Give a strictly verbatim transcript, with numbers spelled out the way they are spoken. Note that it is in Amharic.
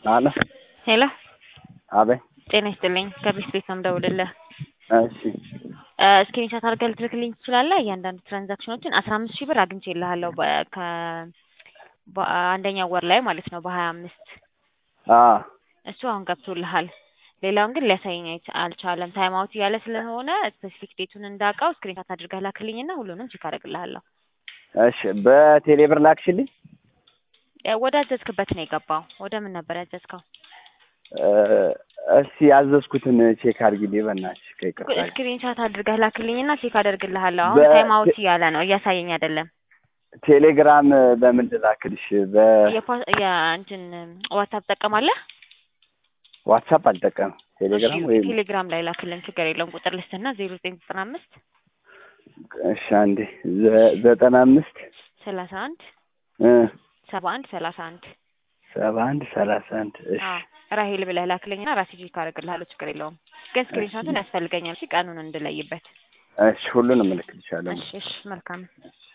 አለ ሄሎ አቤ ጤና ይስጥልኝ ከቢስ ቤት ነው የምደውልልህ። እሺ ስክሪንሾት አድርገህ ልትልክልኝ ትችላለህ? እያንዳንዱ ትራንዛክሽኖችን አስራ አምስት ሺህ ብር አግኝቼልሃለሁ በ ከ በአንደኛው ወር ላይ ማለት ነው በሀያ አምስት አ እሱ አሁን ገብቶልሃል። ሌላውን ግን ሊያሳየኝ አይች- አልቻለም። ታይም አውት እያለ ስለሆነ ስፔሲፊክ ዴቱን እንዳውቀው ስክሪንሾት አድርገህ ላክልኝና ሁሉንም ቼክ አደርግልሃለሁ። እሺ በቴሌብር ላክሽልኝ። እ ወደ አዘዝክበት ነው የገባው። ወደ ምን ነበር ያዘዝከው? እ እስኪ ያዘዝኩትን ቼክ አድርጊልኝ በእናትሽ ከይቅርታ ጋር። ስክሪንሾት አድርገህ ላክልኝና ቼክ አደርግልሃለሁ። አሁን በ- ታይም አውት እያለ ነው እያሳየኝ አይደለም። ቴሌግራም በምን ልላክልሽ? የፓ- የእንትን ዋትስአፕ ትጠቀማለህ? በዋትስአፕ አልጠቀምም። እሺ ቴሌግራም ወይም ቴሌግራም ላይ ላክልን፣ ችግር የለውም። ቁጥር ልስጥና ዜሮ ዘጠኝ ዘጠና አምስት እሺ አንዴ ዘ- ዘጠና አምስት ሰላሳ አንድ እ ሰባ አንድ ሰላሳ አንድ ሰባ አንድ ሰላሳ አንድ እሺ አዎ ራሄል ብለህ ላክልኝና ራሴ ቼክ አደርግልሃለሁ። ችግር የለውም። ግን ስክሪንሾቱን ያስፈልገኛል እሺ፣ ቀኑን እንድለይበት። እሺ ሁሉንም እልክልሻለሁ። እሺ እሺ መልካም